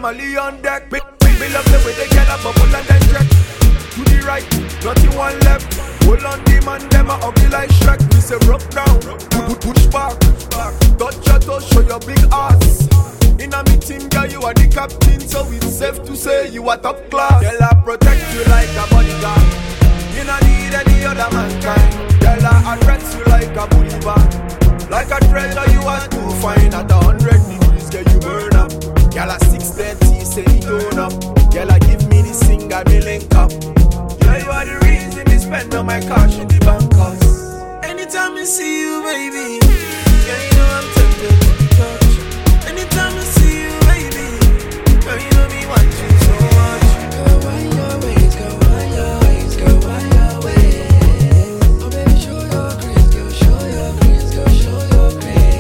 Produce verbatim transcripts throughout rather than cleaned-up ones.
Molly on deck. Me, me love the way they get a bubble and then check. To the right, nothing one left. Hold on the man, them a ugly like Shrek. We say rock down, put push back. Touch your toes, show your big ass. In a meeting, girl, you are the captain, so it's safe to say you are top class. Girl, I protect you like a bodyguard. You don't need any other mankind. Girl, I address you like a believer. Like a treasure you are to find. At a hundred degrees, girl, you burn up. Girl, at six thirty, say you don't up. Girl, I give me the singer, me link up. Girl, you are the reason me spend on my cash in the bank. Cause anytime I see you, baby, girl, you know I'm tempted to touch. Anytime I see you, baby, girl, you know me want you so much. Go on your ways, go on your ways, go on your ways. Oh baby, show your grace, go show your grace, go show your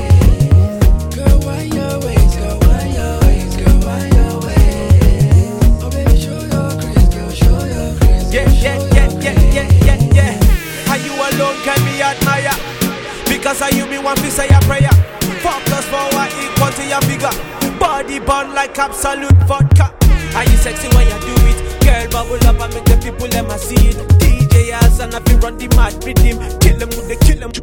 grace. Go on your ways, go on your ways, go on your ways. Oh baby, show your grace, go show your grace. Yeah, yeah, yeah, yeah, yeah, yeah, yeah. How you alone can be admire? Because I you me want to say a prayer. Four plus four equal to your figure. Body burn like absolute vodka. Are you sexy when you do it? Girl, bubble up and make the people let me see it. D J ass and if you run the mad rhythm, kill them with the kill them,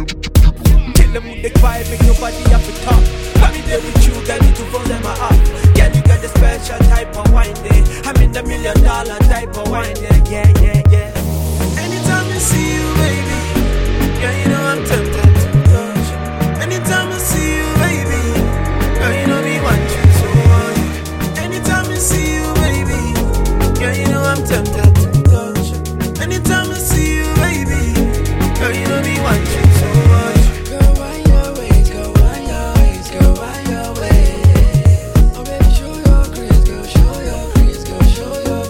kill them with the vibe, make nobody have to talk. Let me there with you, girl, need to throw them up. Girl, you got the special type of wine there. I'm in the million dollar type of wine there. Yeah, yeah, yeah. Anytime I see you, baby, girl, you know I'm tempted. Anytime I see you, baby, girl, you know me want you so much. Anytime I see you, baby, girl, you know I'm tempted to touch. Anytime I see you, baby, girl, you know me want you so much. Go on your ways, go on your ways, go on your ways. Oh baby, show your grace, go show your grace, go show your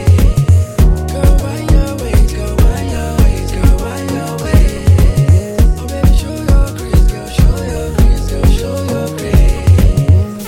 grace. Go on your ways, go on your ways, go on your ways. Oh baby, show your grace, go show your grace, go show your grace.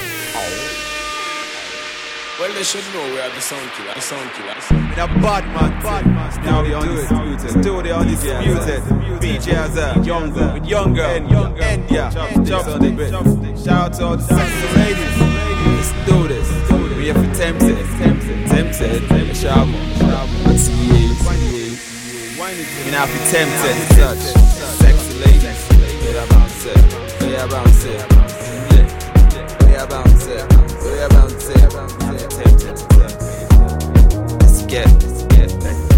Well, they should know we are the sound killer, the sound killer. The bad man, bad man. Studio undisputed, studio undisputed. B J Azar, younger, with younger, younger, India. Jump on the bit. Shout out to sexy ladies. Let's do this. We have for tempted, tempted, tempted. Sharp, sharp. Let's see you. You know, be tempted, such sexy ladies. We are bounce it. We are bounce it. We are bounce it. We are bounce it. Tempted. Let's get, let's get.